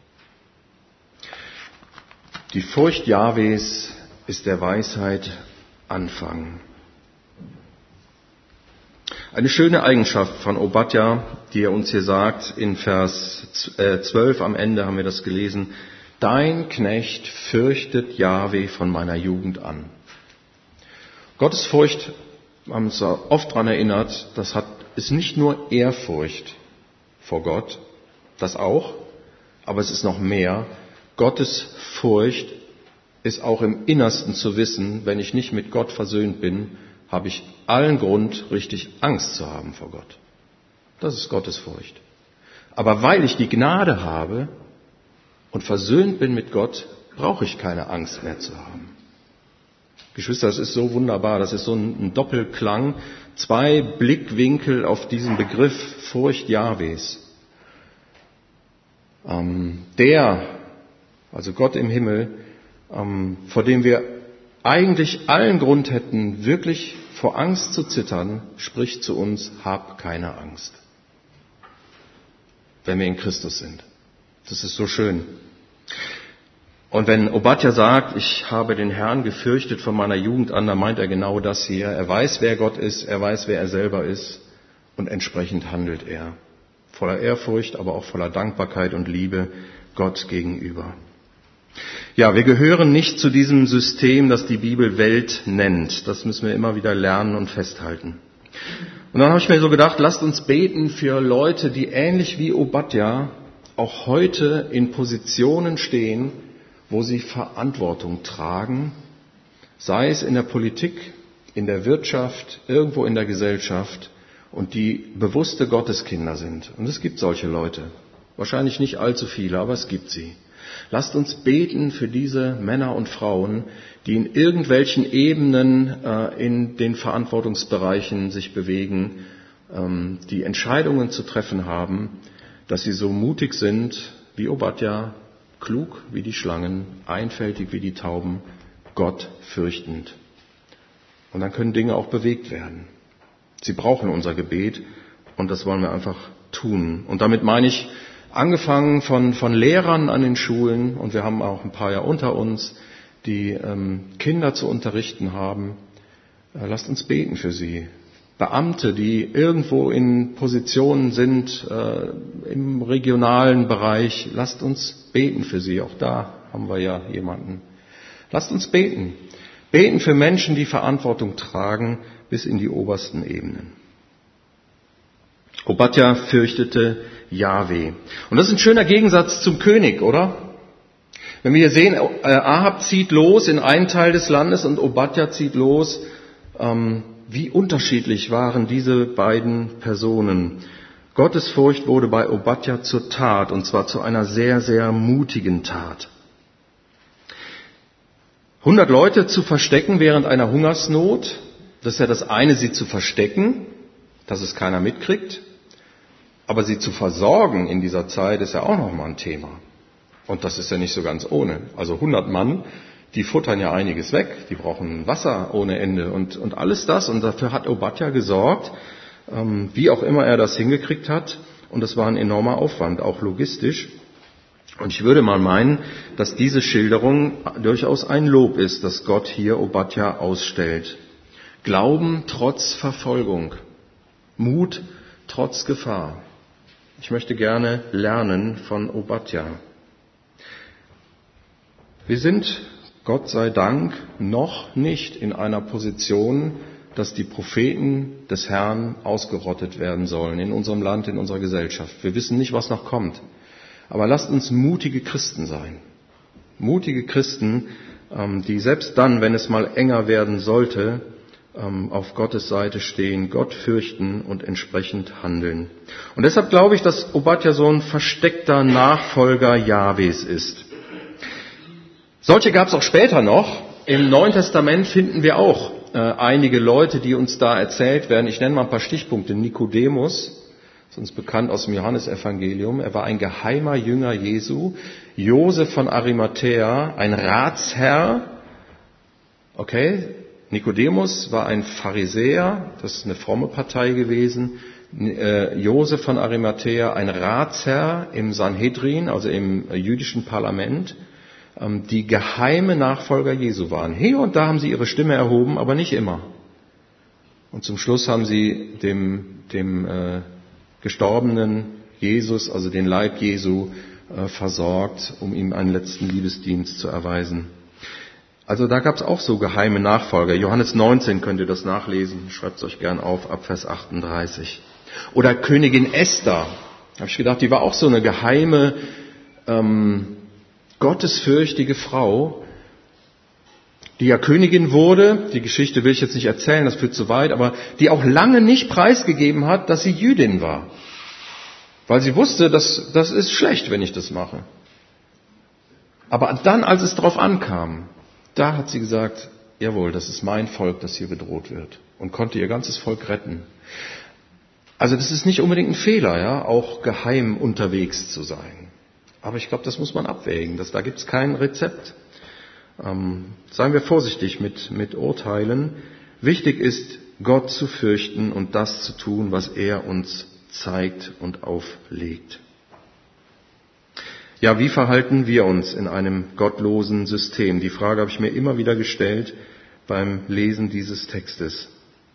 Die Furcht Jahwes ist der Weisheit Anfang. Eine schöne Eigenschaft von Obadja, die er uns hier sagt, in Vers zwölf am Ende haben wir das gelesen. Dein Knecht fürchtet Jahwe von meiner Jugend an. Gottes Furcht, wir haben uns oft daran erinnert, das hat, ist nicht nur Ehrfurcht vor Gott, das auch, aber es ist noch mehr. Gottes Furcht ist auch im Innersten zu wissen, wenn ich nicht mit Gott versöhnt bin, habe ich allen Grund, richtig Angst zu haben vor Gott. Das ist Gottes Furcht. Aber weil ich die Gnade habe und versöhnt bin mit Gott, brauche ich keine Angst mehr zu haben. Geschwister, das ist so wunderbar, das ist so ein Doppelklang, zwei Blickwinkel auf diesen Begriff Furcht Jahwes. Ähm, der, also Gott im Himmel, ähm, vor dem wir eigentlich allen Grund hätten, wirklich vor Angst zu zittern, spricht zu uns, hab keine Angst, wenn wir in Christus sind. Das ist so schön. Und wenn Obadja sagt, ich habe den Herrn gefürchtet von meiner Jugend an, dann meint er genau das hier. Er weiß, wer Gott ist, er weiß, wer er selber ist und entsprechend handelt er. Voller Ehrfurcht, aber auch voller Dankbarkeit und Liebe Gott gegenüber. Ja, wir gehören nicht zu diesem System, das die Bibel Welt nennt. Das müssen wir immer wieder lernen und festhalten. Und dann habe ich mir so gedacht, lasst uns beten für Leute, die ähnlich wie Obadja auch heute in Positionen stehen, wo sie Verantwortung tragen, sei es in der Politik, in der Wirtschaft, irgendwo in der Gesellschaft und die bewusste Gotteskinder sind. Und es gibt solche Leute. Wahrscheinlich nicht allzu viele, aber es gibt sie. Lasst uns beten für diese Männer und Frauen, die in irgendwelchen Ebenen äh, in den Verantwortungsbereichen sich bewegen, ähm, die Entscheidungen zu treffen haben, dass sie so mutig sind wie Obadja, klug wie die Schlangen, einfältig wie die Tauben, Gott fürchtend. Und dann können Dinge auch bewegt werden. Sie brauchen unser Gebet und das wollen wir einfach tun. Und damit meine ich, angefangen von, von Lehrern an den Schulen, und wir haben auch ein paar ja unter uns, die ähm, Kinder zu unterrichten haben. Äh, lasst uns beten für sie. Beamte, die irgendwo in Positionen sind, äh, im regionalen Bereich, lasst uns beten für sie. Auch da haben wir ja jemanden. Lasst uns beten. Beten für Menschen, die Verantwortung tragen, bis in die obersten Ebenen. Obadja fürchtete Jahwe. Und das ist ein schöner Gegensatz zum König, oder? Wenn wir hier sehen, Ahab zieht los in einen Teil des Landes und Obadja zieht los, ähm, wie unterschiedlich waren diese beiden Personen. Gottesfurcht wurde bei Obadja zur Tat, und zwar zu einer sehr, sehr mutigen Tat. hundert Leute zu verstecken während einer Hungersnot, das ist ja das eine, sie zu verstecken, dass es keiner mitkriegt. Aber sie zu versorgen in dieser Zeit ist ja auch nochmal ein Thema. Und das ist ja nicht so ganz ohne. Also hundert Mann, die futtern ja einiges weg, die brauchen Wasser ohne Ende und, und alles das. Und dafür hat Obadja gesorgt, ähm, wie auch immer er das hingekriegt hat. Und das war ein enormer Aufwand, auch logistisch. Und ich würde mal meinen, dass diese Schilderung durchaus ein Lob ist, das Gott hier Obadja ausstellt. Glauben trotz Verfolgung, Mut trotz Gefahr. Ich möchte gerne lernen von Obadja. Wir sind, Gott sei Dank, noch nicht in einer Position, dass die Propheten des Herrn ausgerottet werden sollen in unserem Land, in unserer Gesellschaft. Wir wissen nicht, was noch kommt. Aber lasst uns mutige Christen sein. Mutige Christen, die selbst dann, wenn es mal enger werden sollte, auf Gottes Seite stehen, Gott fürchten und entsprechend handeln. Und deshalb glaube ich, dass Obadja so ein versteckter Nachfolger Jahwes ist. Solche gab es auch später noch. Im Neuen Testament finden wir auch äh, einige Leute, die uns da erzählt werden. Ich nenne mal ein paar Stichpunkte. Nikodemus, ist uns bekannt aus dem Johannesevangelium. Er war ein geheimer Jünger Jesu. Josef von Arimathäa, ein Ratsherr. Okay, Nikodemus war ein Pharisäer, das ist eine fromme Partei gewesen. Äh, Josef von Arimathäa, ein Ratsherr im Sanhedrin, also im jüdischen Parlament, die geheime Nachfolger Jesu waren. Hier und da haben sie ihre Stimme erhoben, aber nicht immer. Und zum Schluss haben sie dem, dem äh, gestorbenen Jesus, also den Leib Jesu, äh, versorgt, um ihm einen letzten Liebesdienst zu erweisen. Also da gab es auch so geheime Nachfolger. Johannes neunzehn könnt ihr das nachlesen, schreibt es euch gern auf, ab Vers achtunddreißig. Oder Königin Esther, habe ich gedacht, die war auch so eine geheime ähm, gottesfürchtige Frau, die ja Königin wurde, die Geschichte will ich jetzt nicht erzählen, das führt zu weit, aber die auch lange nicht preisgegeben hat, dass sie Jüdin war. Weil sie wusste, dass das ist schlecht, wenn ich das mache. Aber dann, als es darauf ankam, da hat sie gesagt, jawohl, das ist mein Volk, das hier bedroht wird, und konnte ihr ganzes Volk retten. Also das ist nicht unbedingt ein Fehler, ja, auch geheim unterwegs zu sein. Aber ich glaube, das muss man abwägen. Das, da gibt es kein Rezept. Ähm, seien wir vorsichtig mit, mit Urteilen. Wichtig ist, Gott zu fürchten und das zu tun, was er uns zeigt und auflegt. Ja, wie verhalten wir uns in einem gottlosen System? Die Frage habe ich mir immer wieder gestellt beim Lesen dieses Textes.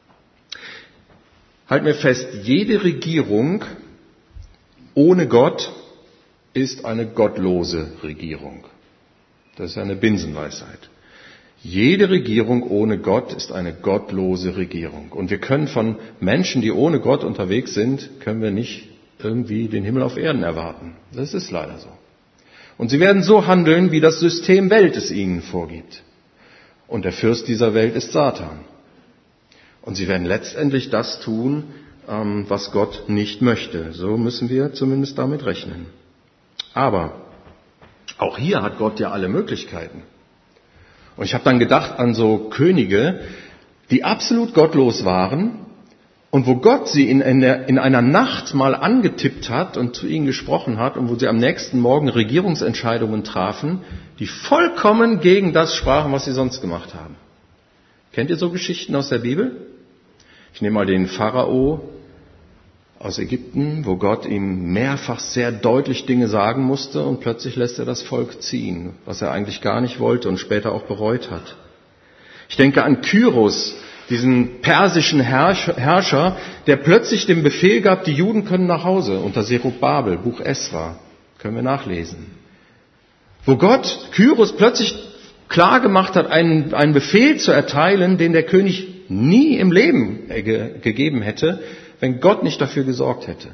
Halten wir fest, jede Regierung ohne Gott ist eine gottlose Regierung. Das ist eine Binsenweisheit. Jede Regierung ohne Gott ist eine gottlose Regierung. Und wir können von Menschen, die ohne Gott unterwegs sind, können wir nicht irgendwie den Himmel auf Erden erwarten. Das ist leider so. Und sie werden so handeln, wie das System Welt es ihnen vorgibt. Und der Fürst dieser Welt ist Satan. Und sie werden letztendlich das tun, was Gott nicht möchte. So müssen wir zumindest damit rechnen. Aber auch hier hat Gott ja alle Möglichkeiten. Und ich habe dann gedacht an so Könige, die absolut gottlos waren und wo Gott sie in, in, der, in einer Nacht mal angetippt hat und zu ihnen gesprochen hat und wo sie am nächsten Morgen Regierungsentscheidungen trafen, die vollkommen gegen das sprachen, was sie sonst gemacht haben. Kennt ihr so Geschichten aus der Bibel? Ich nehme mal den Pharao aus Ägypten, wo Gott ihm mehrfach sehr deutlich Dinge sagen musste und plötzlich lässt er das Volk ziehen, was er eigentlich gar nicht wollte und später auch bereut hat. Ich denke an Kyros, diesen persischen Herrscher, der plötzlich den Befehl gab, die Juden können nach Hause, unter Zerubabel, Buch Esra, können wir nachlesen. Wo Gott Kyros plötzlich klar gemacht hat, einen, einen Befehl zu erteilen, den der König nie im Leben ge- gegeben hätte, wenn Gott nicht dafür gesorgt hätte.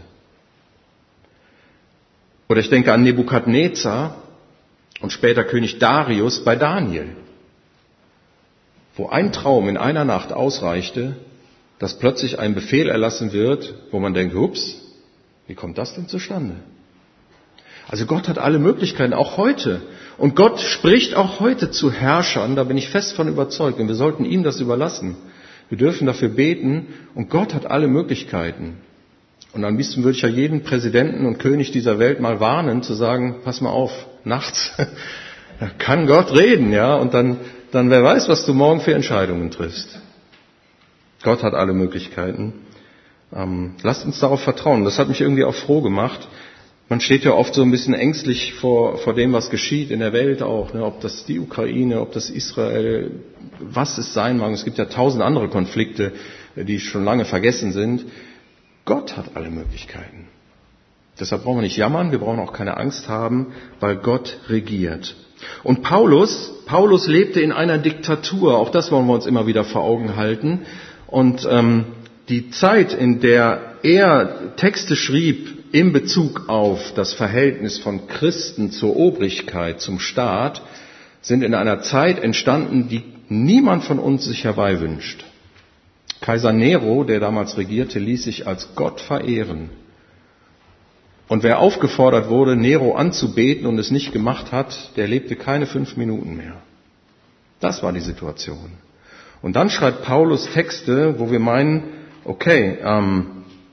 Oder ich denke an Nebukadnezar und später König Darius bei Daniel, wo ein Traum in einer Nacht ausreichte, dass plötzlich ein Befehl erlassen wird, wo man denkt, ups, wie kommt das denn zustande? Also Gott hat alle Möglichkeiten, auch heute. Und Gott spricht auch heute zu Herrschern, da bin ich fest von überzeugt, und wir sollten ihm das überlassen. Wir dürfen dafür beten und Gott hat alle Möglichkeiten. Und am liebsten würde ich ja jeden Präsidenten und König dieser Welt mal warnen, zu sagen, pass mal auf, nachts da kann Gott reden, ja, und dann, dann wer weiß, was du morgen für Entscheidungen triffst. Gott hat alle Möglichkeiten. Ähm, lasst uns darauf vertrauen. Das hat mich irgendwie auch froh gemacht, Man steht ja oft so ein bisschen ängstlich vor, vor dem, was geschieht in der Welt auch, ne? Ob das die Ukraine, ob das Israel, was es sein mag. Es gibt ja tausend andere Konflikte, die schon lange vergessen sind. Gott hat alle Möglichkeiten. Deshalb brauchen wir nicht jammern, wir brauchen auch keine Angst haben, weil Gott regiert. Und Paulus, Paulus lebte in einer Diktatur, auch das wollen wir uns immer wieder vor Augen halten. Und ähm, die Zeit, in der er Texte schrieb in Bezug auf das Verhältnis von Christen zur Obrigkeit, zum Staat, sind in einer Zeit entstanden, die niemand von uns sich herbeiwünscht. Kaiser Nero, der damals regierte, ließ sich als Gott verehren. Und wer aufgefordert wurde, Nero anzubeten und es nicht gemacht hat, der lebte keine fünf Minuten mehr. Das war die Situation. Und dann schreibt Paulus Texte, wo wir meinen, okay, ähm,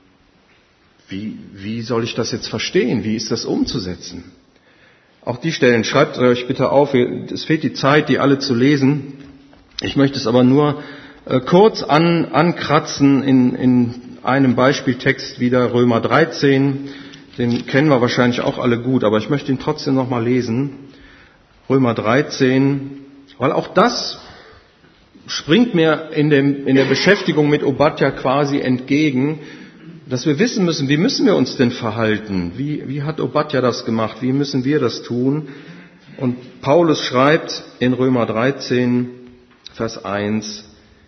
wie, wie soll ich das jetzt verstehen? Wie ist das umzusetzen? Auch die Stellen, schreibt euch bitte auf, es fehlt die Zeit, die alle zu lesen. Ich möchte es aber nur äh, kurz an, ankratzen in, in einem Beispieltext wieder, Römer dreizehn. Den kennen wir wahrscheinlich auch alle gut, aber ich möchte ihn trotzdem nochmal lesen. Römer dreizehn, weil auch das springt mir in, dem, in der Beschäftigung mit Obadja quasi entgegen, dass wir wissen müssen, wie müssen wir uns denn verhalten? Wie, wie hat Obadja das gemacht? Wie müssen wir das tun? Und Paulus schreibt in Römer dreizehn, Vers eins,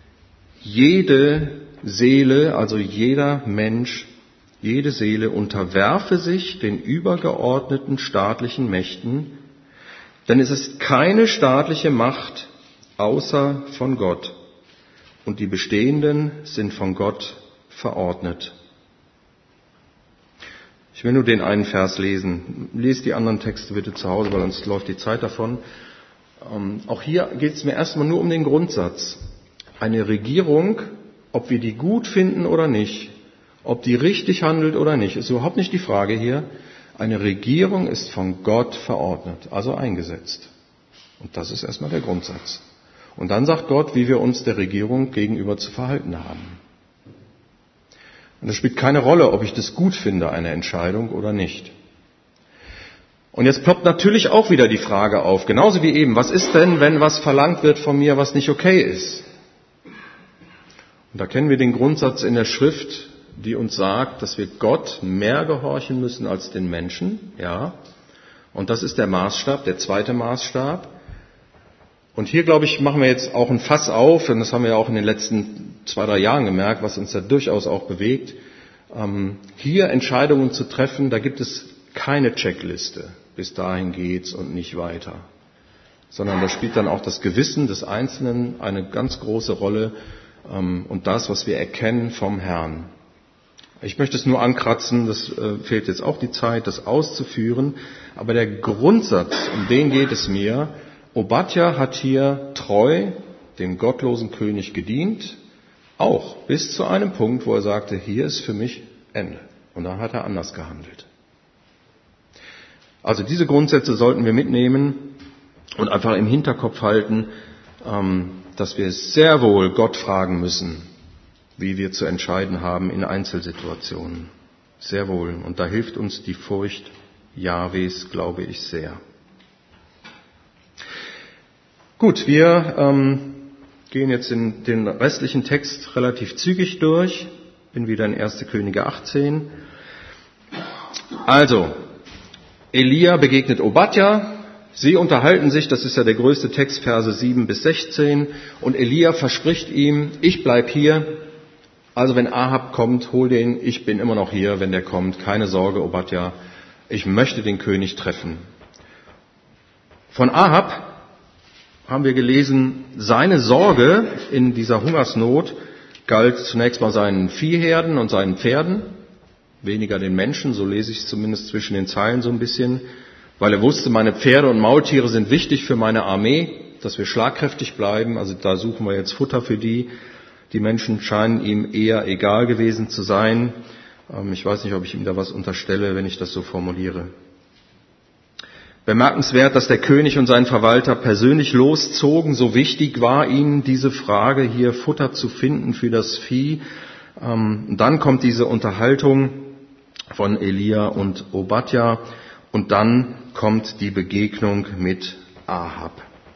jede Seele, also jeder Mensch, jede Seele unterwerfe sich den übergeordneten staatlichen Mächten, denn es ist keine staatliche Macht außer von Gott, und die bestehenden sind von Gott verordnet. Ich will nur den einen Vers lesen. Lest die anderen Texte bitte zu Hause, weil sonst läuft die Zeit davon. Ähm, auch hier geht es mir erstmal nur um den Grundsatz. Eine Regierung, ob wir die gut finden oder nicht, ob die richtig handelt oder nicht, ist überhaupt nicht die Frage hier. Eine Regierung ist von Gott verordnet, also eingesetzt. Und das ist erstmal der Grundsatz. Und dann sagt Gott, wie wir uns der Regierung gegenüber zu verhalten haben. Und es spielt keine Rolle, ob ich das gut finde, eine Entscheidung oder nicht. Und jetzt ploppt natürlich auch wieder die Frage auf, genauso wie eben, was ist denn, wenn was verlangt wird von mir, was nicht okay ist? Und da kennen wir den Grundsatz in der Schrift, die uns sagt, dass wir Gott mehr gehorchen müssen als den Menschen, ja. Und das ist der Maßstab, der zweite Maßstab. Und hier, glaube ich, machen wir jetzt auch ein Fass auf, und das haben wir ja auch in den letzten zwei, drei Jahren gemerkt, was uns da durchaus auch bewegt, ähm, hier Entscheidungen zu treffen, da gibt es keine Checkliste, bis dahin geht's und nicht weiter. Sondern da spielt dann auch das Gewissen des Einzelnen eine ganz große Rolle, ähm, und das, was wir erkennen vom Herrn. Ich möchte es nur ankratzen, das äh, fehlt jetzt auch die Zeit, das auszuführen, aber der Grundsatz, um den geht es mir. Obadja hat hier treu dem gottlosen König gedient, auch bis zu einem Punkt, wo er sagte, hier ist für mich Ende. Und dann hat er anders gehandelt. Also diese Grundsätze sollten wir mitnehmen und einfach im Hinterkopf halten, dass wir sehr wohl Gott fragen müssen, wie wir zu entscheiden haben in Einzelsituationen. Sehr wohl. Und da hilft uns die Furcht Jahwes, glaube ich, sehr. Gut, wir ähm, gehen jetzt in den restlichen Text relativ zügig durch. Bin wieder in erste Könige achtzehn. Also, Elia begegnet Obadja. Sie unterhalten sich, das ist ja der größte Text, Verse sieben bis sechzehn. Und Elia verspricht ihm, ich bleib hier. Also wenn Ahab kommt, hol den, ich bin immer noch hier, wenn der kommt. Keine Sorge, Obadja, ich möchte den König treffen. Von Ahab haben wir gelesen, seine Sorge in dieser Hungersnot galt zunächst mal seinen Viehherden und seinen Pferden, weniger den Menschen, so lese ich es zumindest zwischen den Zeilen so ein bisschen, weil er wusste, meine Pferde und Maultiere sind wichtig für meine Armee, dass wir schlagkräftig bleiben, also da suchen wir jetzt Futter für die. Die Menschen scheinen ihm eher egal gewesen zu sein. Ich weiß nicht, ob ich ihm da was unterstelle, wenn ich das so formuliere. Bemerkenswert, dass der König und sein Verwalter persönlich loszogen. So wichtig war ihnen diese Frage, hier Futter zu finden für das Vieh. Dann kommt diese Unterhaltung von Elia und Obadja. Und dann kommt die Begegnung mit Ahab.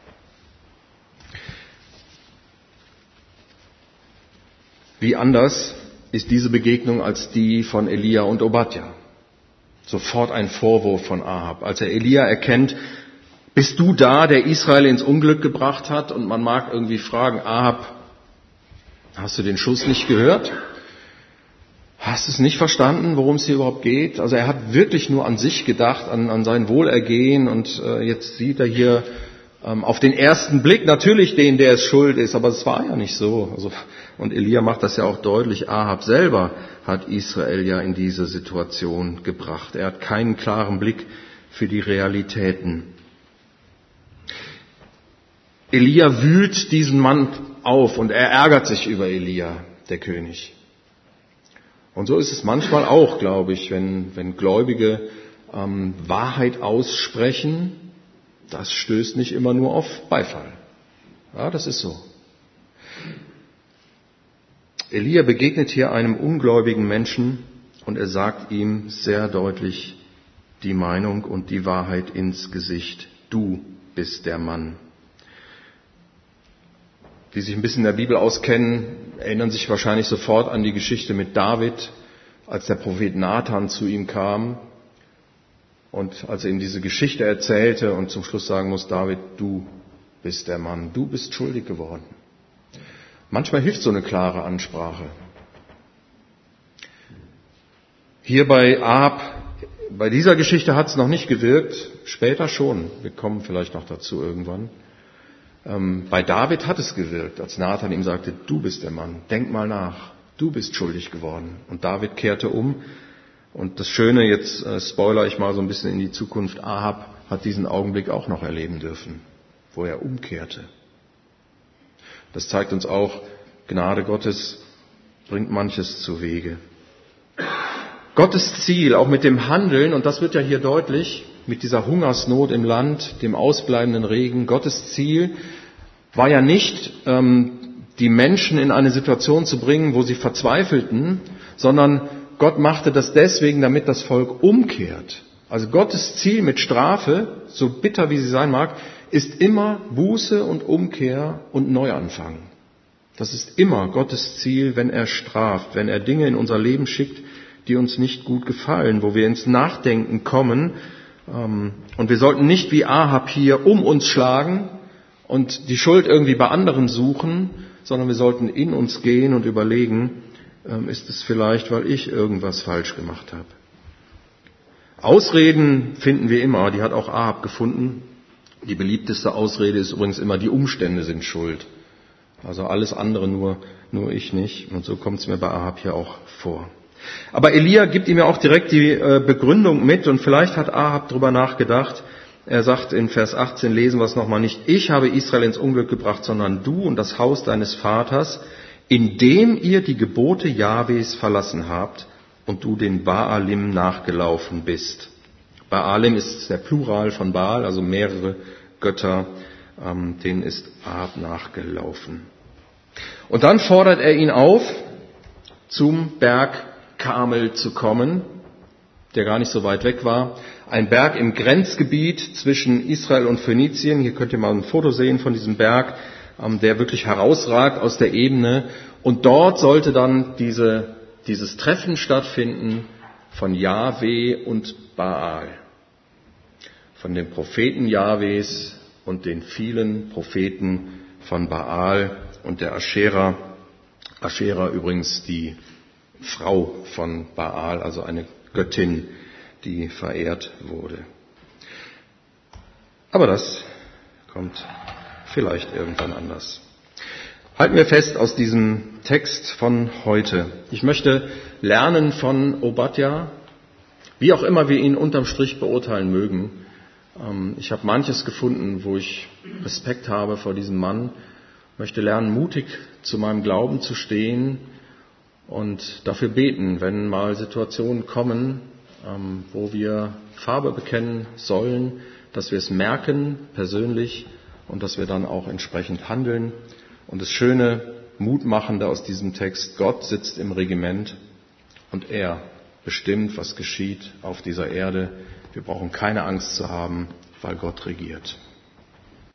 Wie anders ist diese Begegnung als die von Elia und Obadja? Sofort ein Vorwurf von Ahab. Als er Elia erkennt, bist du da, der Israel ins Unglück gebracht hat? Und man mag irgendwie fragen, Ahab, hast du den Schuss nicht gehört? Hast du es nicht verstanden, worum es hier überhaupt geht? Also er hat wirklich nur an sich gedacht, an, an sein Wohlergehen, und äh, jetzt sieht er hier ähm, auf den ersten Blick natürlich den, der es schuld ist, aber es war ja nicht so. Also, und Elia macht das ja auch deutlich, Ahab selber hat Israel ja in diese Situation gebracht. Er hat keinen klaren Blick für die Realitäten. Elia wühlt diesen Mann auf und er ärgert sich über Elia, der König. Und so ist es manchmal auch, glaube ich, wenn, wenn Gläubige ähm, Wahrheit aussprechen, das stößt nicht immer nur auf Beifall. Ja, das ist so. Elia begegnet hier einem ungläubigen Menschen und er sagt ihm sehr deutlich die Meinung und die Wahrheit ins Gesicht. Du bist der Mann. Die sich ein bisschen in der Bibel auskennen, erinnern sich wahrscheinlich sofort an die Geschichte mit David, als der Prophet Nathan zu ihm kam und als er ihm diese Geschichte erzählte und zum Schluss sagen muss, David, du bist der Mann, du bist schuldig geworden. Manchmal hilft so eine klare Ansprache. Hier bei Ahab, bei dieser Geschichte hat es noch nicht gewirkt, später schon, wir kommen vielleicht noch dazu irgendwann. Ähm, bei David hat es gewirkt, als Nathan ihm sagte, du bist der Mann, denk mal nach, du bist schuldig geworden. Und David kehrte um. Und das Schöne, jetzt äh, spoiler ich mal so ein bisschen in die Zukunft, Ahab hat diesen Augenblick auch noch erleben dürfen, wo er umkehrte. Das zeigt uns auch, Gnade Gottes bringt manches zu Wege. Gottes Ziel, auch mit dem Handeln, und das wird ja hier deutlich, mit dieser Hungersnot im Land, dem ausbleibenden Regen, Gottes Ziel war ja nicht, ähm, die Menschen in eine Situation zu bringen, wo sie verzweifelten, sondern Gott machte das deswegen, damit das Volk umkehrt. Also Gottes Ziel mit Strafe, so bitter wie sie sein mag, ist immer Buße und Umkehr und Neuanfang. Das ist immer Gottes Ziel, wenn er straft, wenn er Dinge in unser Leben schickt, die uns nicht gut gefallen, wo wir ins Nachdenken kommen. Und wir sollten nicht wie Ahab hier um uns schlagen und die Schuld irgendwie bei anderen suchen, sondern wir sollten in uns gehen und überlegen, ist es vielleicht, weil ich irgendwas falsch gemacht habe. Ausreden finden wir immer, die hat auch Ahab gefunden. Die beliebteste Ausrede ist übrigens immer, die Umstände sind schuld. Also alles andere nur, nur ich nicht. Und so kommt es mir bei Ahab hier auch vor. Aber Elia gibt ihm ja auch direkt die Begründung mit und vielleicht hat Ahab drüber nachgedacht. Er sagt in Vers achtzehn, lesen wir es nochmal nicht, ich habe Israel ins Unglück gebracht, sondern du und das Haus deines Vaters, indem ihr die Gebote Jahwes verlassen habt und du den Baalim nachgelaufen bist. Baalim ist der Plural von Baal, also mehrere Götter, ähm, denen ist Ahab nachgelaufen. Und dann fordert er ihn auf, zum Berg Karmel zu kommen, der gar nicht so weit weg war. Ein Berg im Grenzgebiet zwischen Israel und Phönizien. Hier könnt ihr mal ein Foto sehen von diesem Berg, ähm, der wirklich herausragt aus der Ebene. Und dort sollte dann diese, dieses Treffen stattfinden von Jahwe und Baal. Von den Propheten Jahwes und den vielen Propheten von Baal und der Aschera. Aschera übrigens die Frau von Baal, also eine Göttin, die verehrt wurde. Aber das kommt vielleicht irgendwann anders. Halten wir fest aus diesem Text von heute. Ich möchte lernen von Obadja, wie auch immer wir ihn unterm Strich beurteilen mögen. Ich habe manches gefunden, wo ich Respekt habe vor diesem Mann. Ich möchte lernen, mutig zu meinem Glauben zu stehen und dafür beten, wenn mal Situationen kommen, wo wir Farbe bekennen sollen, dass wir es merken persönlich und dass wir dann auch entsprechend handeln. Und das Schöne, Mutmachende aus diesem Text, Gott sitzt im Regiment und er bestimmt, was geschieht auf dieser Erde. Wir brauchen keine Angst zu haben, weil Gott regiert.